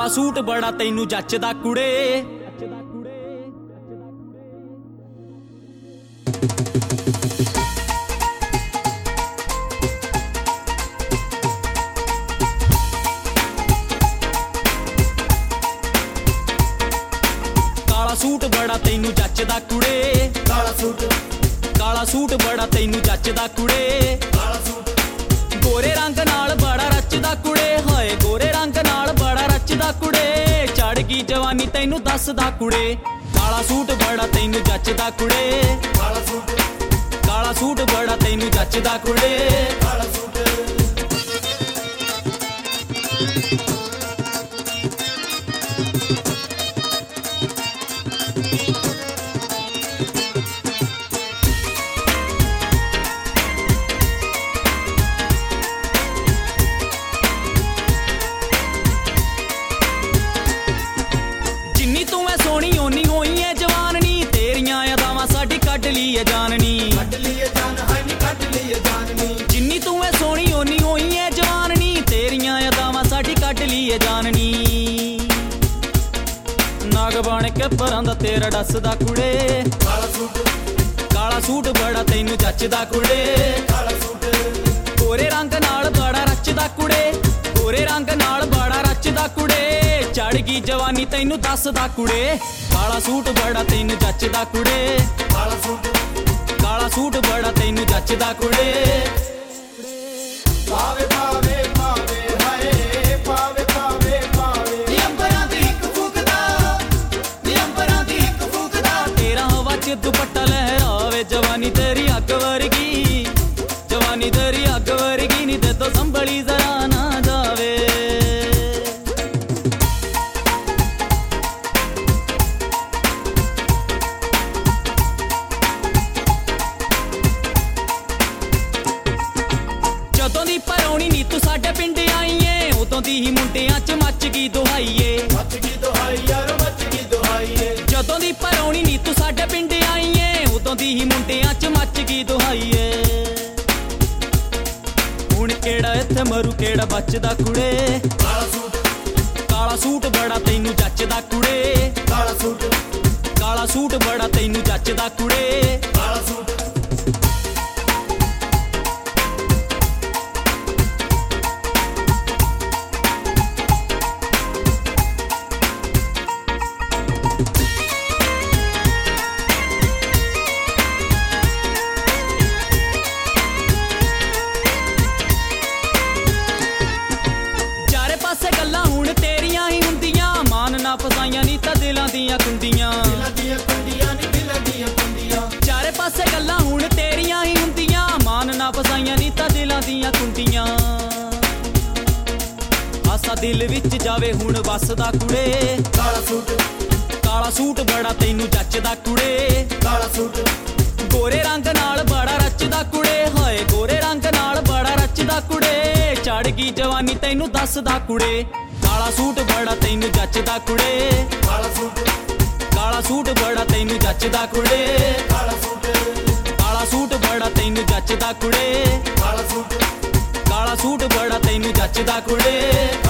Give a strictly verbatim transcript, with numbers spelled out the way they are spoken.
ਕਾਲਾ ਸੂਟ ਬੜਾ ਤੈਨੂੰ ਜੱਚਦਾ ਕੁੜੇ। ਕਾਲਾ ਸੂਟ ਬੜਾ ਤੈਨੂੰ ਜੱਚਦਾ ਕੁੜੇ। ਕਾਲਾ ਸੂਟ ਕਾਲਾ ਸੂਟ ਬੜਾ ਤੈਨੂੰ ਜੱਚਦਾ ਕੁੜੇ। ਕਾਲਾ ਸੂਟ ਗੋਰੇ ਰੰਗ ਨਾਲ ਬੜਾ ਰਚਦਾ ਕੁੜੇ। ਹਾਏ ਗੋਰੇ ਰੰਗ ਨਾਲ ਬੜਾ ਰਚਦਾ ਕੁੜੇ। ਚੜ ਗਈ ਜਵਾਨੀ ਤੈਨੂੰ ਦੱਸਦਾ ਕੁੜੇ। ਕਾਲਾ ਸੂਟ ਬੜਾ ਤੈਨੂੰ ਜੱਚਦਾ ਕੁੜੇ। ਕਾਲਾ ਸੂਟ ਕਾਲਾ ਸੂਟ ਬੜਾ ਤੈਨੂੰ ਜੱਚਦਾ ਕੁੜੇ। ਕਾਲਾ ਸੂਟ ਸੋਹਣੀ ਓਨੀ ਹੋਈ ਐ ਜਵਾਨਣੀ। ਤੇਰੀਆਂ ਅਦਾਵਾਂ ਸਾਡੀ ਕੱਢ ਲਈ ਐ ਜਾਨਣੀ। ਕੱਢ ਲਈਏ ਜਾਨ ਹੈ ਨੀ ਕੱਢ ਲਈਏ ਜਾਨਣੀ। ਜਿੰਨੀ ਤੂੰ ਐ ਸੋਹਣੀ ਓਨੀ ਹੋਈ ਐ ਜਵਾਨਣੀ। ਤੇਰੀਆਂ ਅਦਾਵਾਂ ਸਾਡੀ ਕੱਢ ਲਈ ਐ ਜਾਨਣੀ। ਨਾਗ ਬਣ ਕੇ ਪਰਾਂ ਦਾ ਤੇਰਾ ਡੱਸਦਾ ਕੁੜੇ। ਕਾਲਾ ਸੂਟ ਕਾਲਾ ਸੂਟ ਬੜਾ ਤੈਨੂੰ ਜੱਚਦਾ ਕੁੜੇ। ਕਾਲਾ ਸੂਟ ਗੋਰੇ ਰੰਗ ਨਾਲ ਬੜਾ ਰਚਦਾ ਕੁੜੇ। ਗੋਰੇ ਰੰਗ ਨਾਲ ਬੜਾ ਰਚਦਾ ਕੁੜੇ। ਚੜ ਗਈ ਜਵਾਨੀ ਤੈਨੂੰ ਦੱਸਦਾ ਕੁੜੇ। ਕਾਲਾ ਸੂਟ ਬੜਾ ਤੈਨੂੰ ਜੱਚਦਾ ਕੁੜੇ। ਕਾਲਾ ਸੂਟ ਕਾਲਾ ਸੂਟ ਬੜਾ ਤੈਨੂੰ ਜੱਚਦਾ ਕੁੜੇ। ਪਾਵੇ ਪਾਵੇ ਪਾਵੇ ਹਾਏ ਪਾਵੇ ਪਾਵੇ ਪਾਵੇ ਨੀ ਅੰਬਰਾਂ ਦੀ ਇੱਕ ਫੂਕਦਾ। ਨੀ ਅੰਬਰਾਂ ਦੀ ਇੱਕ ਫੂਕਦਾ। ਤੇਰਾ ਹਵਾ ਚ ਦੁਪੱਟਾ ਲਹਿਰਾਵੇ। ਜਵਾਨੀ ਤੇਰੀ ਅੱਗ ਵਰਗੀ। ਜਵਾਨੀ ਤੇਰੀ ਅੱਗ ਵਰਗੀ ਨੀ ਤੇ ਤੋਂ ਸੰਭਲੀ ਜ਼ਰਾ ਨਾ ਜਾਵੇ। ਜਦੋਂ ਦੀ ਪਰੌਣੀ ਨੀ ਤੂੰ ਸਾਡੇ ਪਿੰਡ ਆਈ ਏ। ਉਦੋਂ ਦੀ ਹੀ ਮੁੰਡਿਆਂ ਚ ਮੱਚ ਗਈ ਦੁਹਾਈ ਏ। ਮੱਚ ਗਈ ਦੁਹਾਈ ਯਾਰ ਮੱਚ ਗਈ ਦੁਹਾਈ ਏ। ਜਦੋਂ ਦੀ ਪਰੌਣੀ ਨੀ ਤੂੰ ਸਾਡੇ ਪਿੰਡ ਆਈ ਏ। ਉਦੋਂ ਦੀ ਹੀ ਮੁੰਡਿਆਂ ਚ ਮੱਚ ਗਈ ਦੁਹਾਈ ਏ। ਹੁਣ ਕਿਹੜਾ ਇੱਥੇ ਮਰੂ ਕਿਹੜਾ ਬਚਦਾ ਕੁੜੇ। ਕਾਲਾ ਸੂਟ ਕਾਲਾ ਸੂਟ ਬੜਾ ਤੈਨੂੰ ਜੱਚਦਾ ਕੁੜੇ। ਕਾਲਾ ਸੂਟ ਕਾਲਾ ਸੂਟ ਬੜਾ ਤੈਨੂੰ ਜੱਚਦਾ ਕੁੜੇ। ਕਾਲਾ ਸੂਟ ਗੱਲਾਂ ਹੁਣ ਤੇਰੀਆਂ ਹੀ ਹੁੰਦੀਆਂ। ਮਾਨ ਨਾ ਫਸਾਈਆਂ ਨੀ ਤਾਂ ਦਿਲਾਂ ਦੀਆਂ ਕੁੰਡੀਆਂ। ਦਿਲਾਂ ਦੀਆਂ ਕੁੰਡੀਆਂ ਨੀ ਦਿਲਾਂ ਦੀਆਂ ਕੁੰਡੀਆਂ। ਚਾਰੇ ਪਾਸੇ ਗੱਲਾਂ ਹੁਣ ਤੇਰੀਆਂ ਹੀ ਹੁੰਦੀਆਂ। ਮਾਨ ਨਾ ਫਸਾਈਆਂ ਨੀ ਤਾਂ ਦਿਲਾਂ ਦੀਆਂ ਕੁੰਡੀਆਂ। ਆਸਾ ਦਿਲ ਵਿੱਚ ਜਾਵੇ ਹੁਣ ਵੱਸਦਾ ਕੁੜੇ। ਕਾਲਾ ਸੂਟ ਕਾਲਾ ਸੂਟ ਬੜਾ ਤੈਨੂੰ ਜੱਚਦਾ ਕੁੜੇ। ਕਾਲਾ ਸੂਟ ਗੋਰੇ ਰੰਗ ਨਾਲ ਬੜਾ ਰਚਦਾ ਕੁੜੇ। ਹਾਏ ਗੋਰੇ ਰੰਗ ਨਾਲ ਬੜਾ ਰਚਦਾ ਕੁੜੇ। ਚੜ ਗਈ ਜਵਾਨੀ ਤੈਨੂੰ ਦੱਸਦਾ ਕੁੜੇ। ਕਾਲਾ ਸੂਟ ਬੜਾ ਤੈਨੂੰ ਜੱਚਦਾ ਕੁੜੇ। ਕਾਲਾ ਸੂਟ ਕਾਲਾ ਸੂਟ ਬੜਾ ਤੈਨੂੰ ਜੱਚਦਾ ਕੁੜੇ। ਕਾਲਾ ਸੂਟ ਕਾਲਾ ਸੂਟ ਬੜਾ ਤੈਨੂੰ ਜੱਚਦਾ ਕੁੜੇ। ਕਾਲਾ ਸੂਟ ਕਾਲਾ ਸੂਟ ਬੜਾ ਤੈਨੂੰ ਜੱਚਦਾ ਕੁੜੇ।